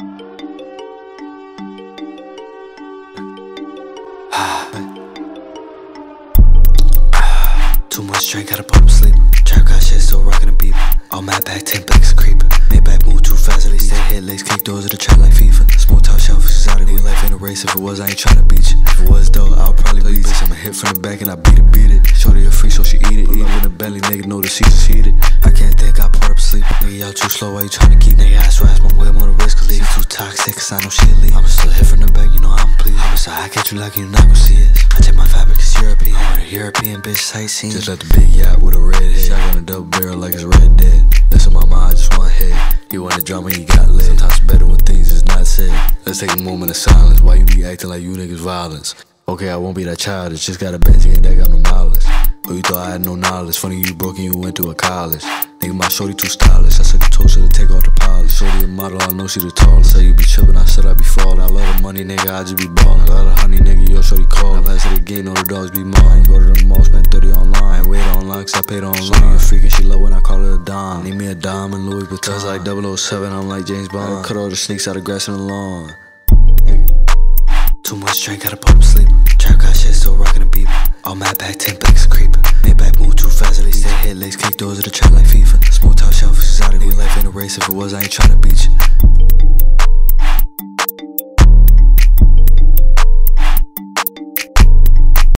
Too much drink, gotta put 'em sleep. Trap got shit, still rockin' a beep. All mad back, 10 backs creepin'. Made back move too fast, at least stay hit legs, kick doors of the trap like FIFA. Smooth top shelf, exotic. Nigga life ain't a race. If it was, I ain't tryna beat you. If it was though, I'll probably beat it. I'ma hit from the back and I beat it. Shorty a free, so she eat it. Pull up in the belly, nigga know the season's heated. I can't think, I put up sleep. Nigga, y'all too slow, why you tryna keep? Nigga, I swear my way more the risk of leave. Too toxic, cause I know she'll leave. I'ma still hit from the back, you know I'm pleased. I'ma say I catch you like you not gon' see us. I take my fabric, it's European. I'm with a European bitch sightseeing. Just left the big yacht with a red head. Shotgun a double barrel like it's Red Dead. Listen, my mind just one head. You want the drama, you got lit. Sometimes it's better when things is not said. Let's take a moment of silence. Why you be acting like you niggas violence? Okay, I won't be that childish. Just got a Benji and that got no mileage. Oh, you thought I had no knowledge. Funny you broke and you went to a college. Nigga, my shorty too stylish. I said the toast to take off the polish. Shorty a model, I know she the tallest. Say you be trippin', I said I be fallin'. I love the money, nigga, I just be ballin'. Love the honey, nigga, yo, shorty call. I pass to the game, know the dogs be mine. Go to the mall, spend 30 online. Wait online, cause I paid online. Shorty a freak and she love when I call her a dime. Need me a dime and Louis Vuitton. Cause like 007, I'm like James Bond. Cut all the sneaks out of grass in the lawn. Too much drink, gotta put 'em sleep. Trap got shit, still rockin' a beep. All mad back, 10 backs creepin'. Made back move too fast, at least stay hit legs, kick doors of the trap like FIFA. Smooth top shelf, exotic. Nigga life ain't a race. If it was, I ain't tryna beat you.